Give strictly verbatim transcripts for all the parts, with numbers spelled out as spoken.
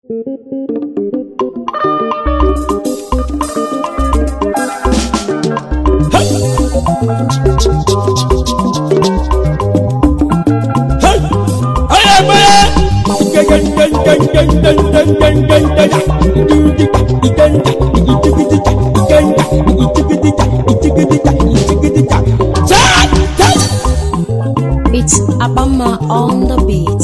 It's Abama on the beat.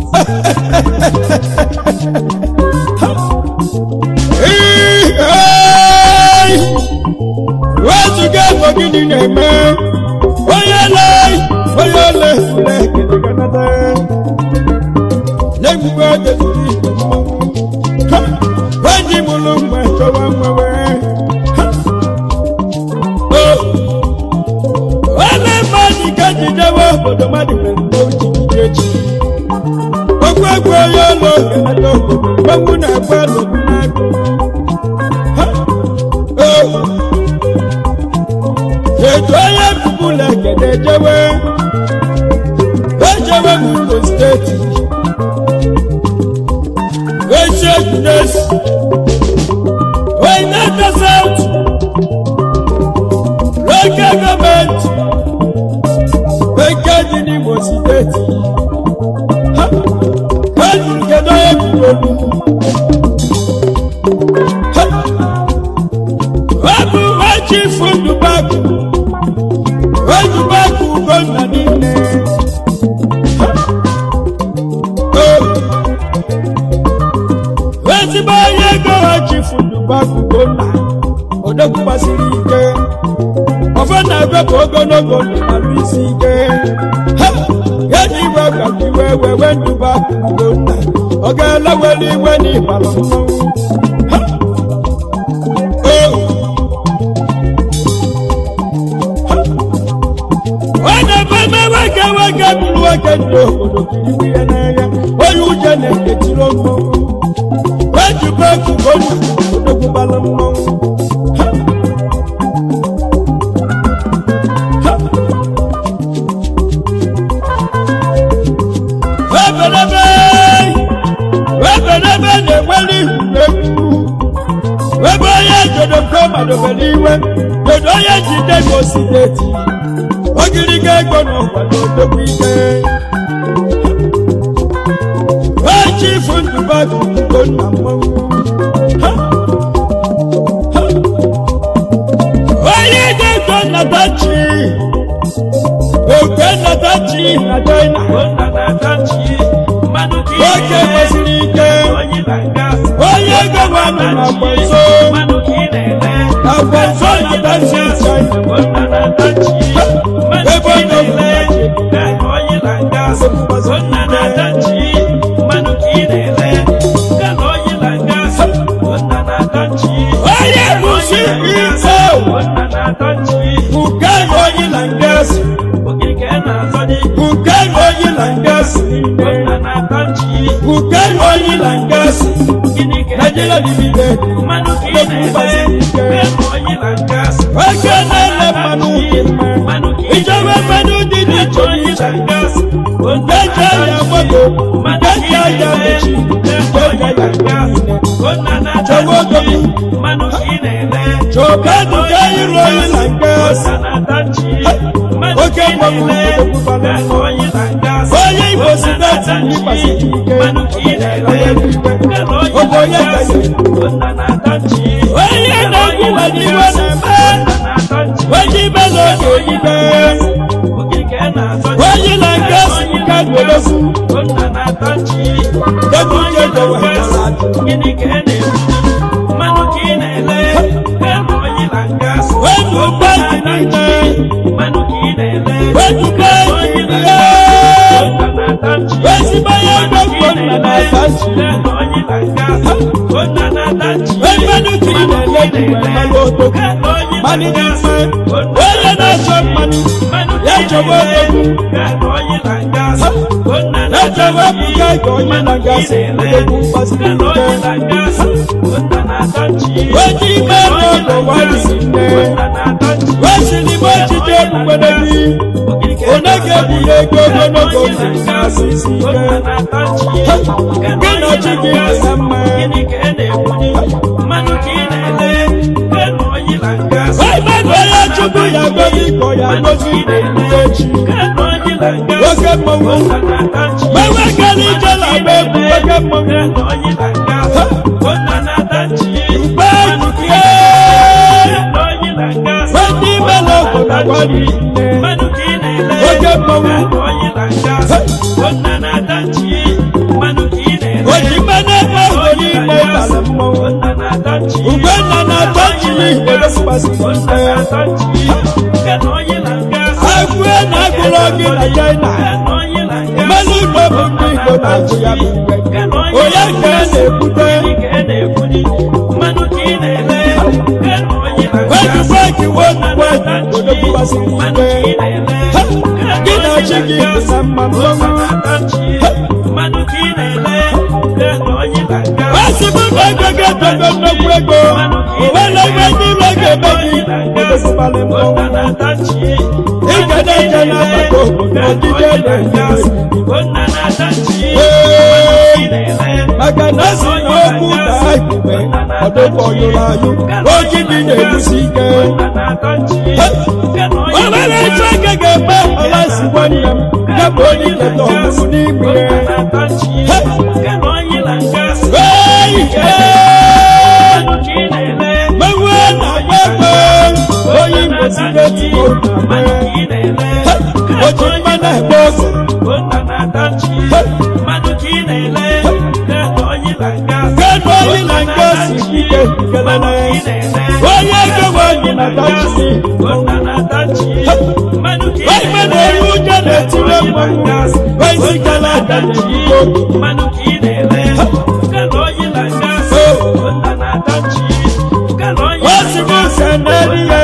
Hey, hey, what's you got for getting a man? Why you lie? Why you lie? Like it another. Let me go to the when you look my so I'm away. Oh, well, I'm money can't you never for the money and go to the Ogwagwa yo lo gelo bamuna kwalo nako oh ye toya kubula kedejewe ejewe mu state we check this we not the south local government we get in the state Wabu wachi fundu baku Wabu baku gona nine Wazi baye go wachi fundu baku gona Odoku basirike Ofana webo gono gono maluisike Yadi waka kiwewe wendu baku gona Ogala weli weni balomo Wana bama waka waka bulu waka ndo Odo kiriwi enaya Oyu jene etiromo Waju baku gona Odo kubalomo Webelebe Webelebe ne weli huleku Weboye jodo koma do beliwe Jodo ye jide mosideti Ogirige gono wado dokwike Wachi fundu bagu gona mwangu Oye de gona tachi Ogena tachi na doina Gona na tachi Oke masirike Oye gwana na kwenso Na kwenso na tachi Gona na tachi Ebo no mwache Oye langa Gona na tachi Manukidele Oye langa Gona na tachi Oye musibiko Gona na tachi Ukai oye langa Ukai oye langa Gona na tachi Ukai oye langa Najela libide Manukidele Oye langa Wakanele manukidele Ijawe manu didi choni changas Undeja ya moto Undeja ya mechi Undeja ya mine Chogo gomi Choga duka iro ilangas Oke moku kudoku balamo Oye ibo sidati nipasi kike Oye libe Oye kaye Oye nagu wadiwa neme Oye belo yoyibe Oye langas Kagolosu Gagu jedo wahasadu Wenu bagi nine Wenu bagi nine Wesi baya Kona na tachi Wenu kine ledu Maloto Mani nime Oye na chok mani Yacho wodoku Yacho woku Yacho oye langas Odoku basirike Weji meno do wali sine Wesi ni mochi jebu kwenebi Onege biye gogo no gogo Nasisike Kino chiki kama gozi echi oke mmanwụ gbanwe gara ije na agba egwu oke mmanwụ mgbe ejukie ndị mele obodo gwari oke mmanwụ oji mmanụ ebe ahụ niile tara mmanwụ ugbe nna na-atọ jiri eresipasị agwụ na agụrụ gị na China mmanụ igbo bụ ndị igbo na-achị ya bụ onye nke na-ebute ejikwa ejiwo n'ugbo odokwasịrị ike gị na chi gị dị na mma mmanwụ Wasibu ego ga dogo nnukwu ego wele ebe ndị ime ga-eme gị edokwubali mmanwụ ịga na-eje n'agbata obodo ọdịje na-eje maka na si na okwu daa igbe ọdụkọ yụrụ ayụ oji dị na-egusi ike obere ịchọ ego ga-eme ọla si nwanne m ya bụ onye iketa ọmụmụ n'ime Mawe na gbagbe onye presidenti oji mmanụ egbe oge gano oyi na nga si ike kelele onye ego nwanyi na tachi oyi mana eri ụjọ na-etire mmanwụ oyi si gala aga n'eyigo Wasibu sanariye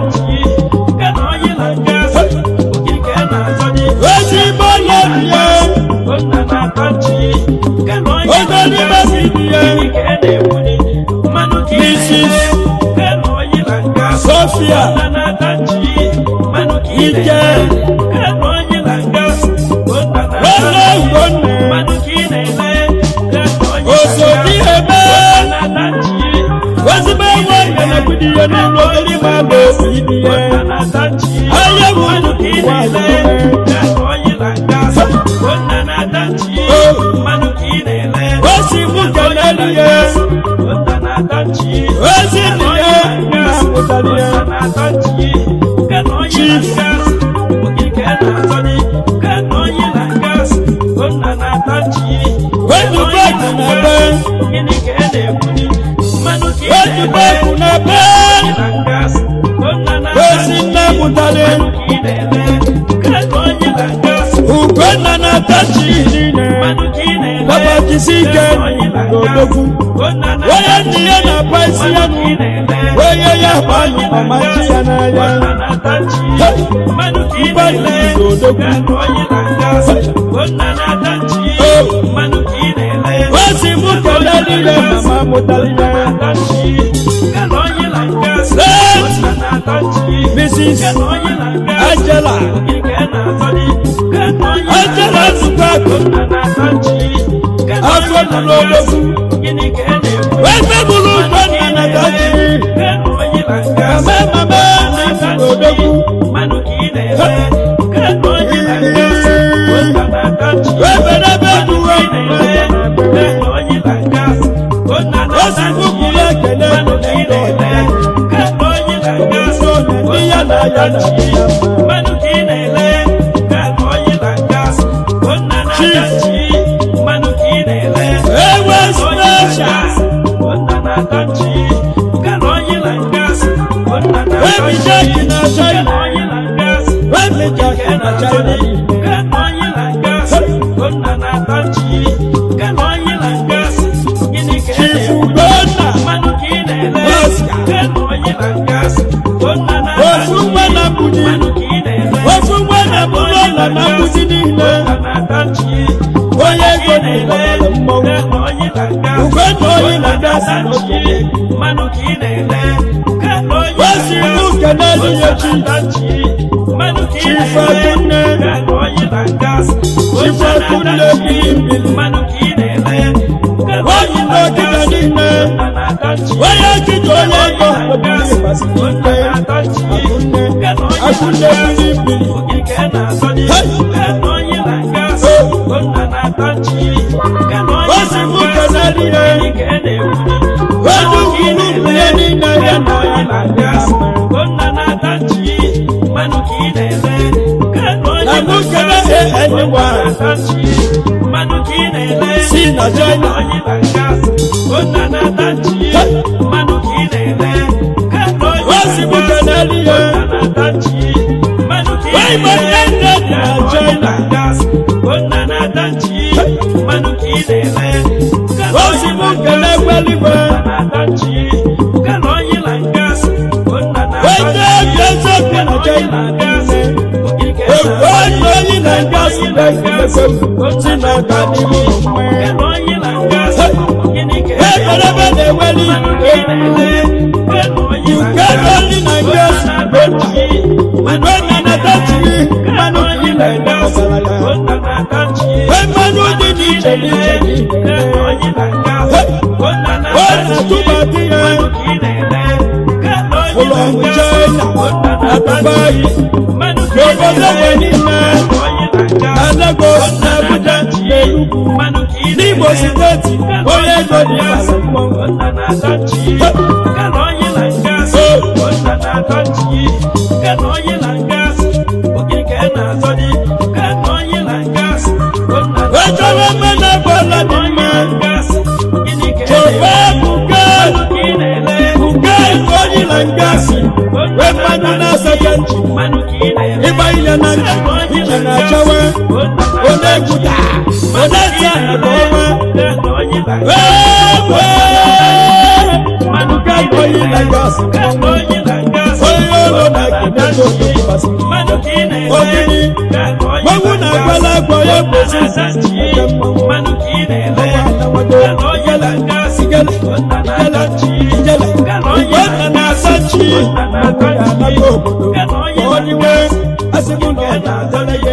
Wasibu lariye Odoni basidiye Missus Sophia Ike Rolo Ngone Osodi Ebe Wasibu Ngone na kudiye n'ụlọ gari ma bụ osidiye Aye wunu kuwa yume Wasibu kanaliye Wasidiye na mutaliye Chief Wetu beku na be Wetu beku na be Wesi na mutale Ukona na tachi nine Baba kisike Dodoku Waya niye na paisi yanu Waya ya panu mamachi yanaya Mbali Dodoku Wasi mukalaliye mama mutaliye Missus Angela Angela Zukaku Afro Nulodoku Wefe Mulu Kwana Natachi Kame Mame Nulodoku Wefe Nebe Nuwe Wasi Mukule Kele Nulodoku Yana yana Chief Ewe Special Wemi Jackie na China Wemi Jackie na China Chief Ugonna Osumwa na Budi Osumwa na Bulola na Budi niile Oye goni lele mmanwụ Ugonna oyi na gasi n'okele Wasibu kenaliye Chief Akunne Chief Akunne Bilimbili Oyi n'okele niile Oye kijo oye ego Obili basike Akunne na bili bili osi mu kanali ye odu kulu ye ni na ye na ye na na mu kana ye anywa si na joina osi mu kanali ye wai ma ende na joina osi mu kana kweli ba wende yeso kana joina ewo no yi na gas da yeso si na kani mu e kana ba de weli you can only na gas when na touch me manu ki na gas when manu di di di di when tu ba di Olong China Abai Yogo Zawe Nina Alago Nabuja Yelugu Nibo Siteti Oye Godi Asimo Wejawe Mena Bola Nima Choba Bukai Bukai Oye Langasi Wemanu na sakanchi Iba ile nanchi Iche na chawe One kuta One sana dowe Wewe Bukai Oye Langasi Oye lo na kineko Basi Ogini Wewu na kwala kwa ye Bosi Igele Igele Igele Igele na sachi Only way, I said,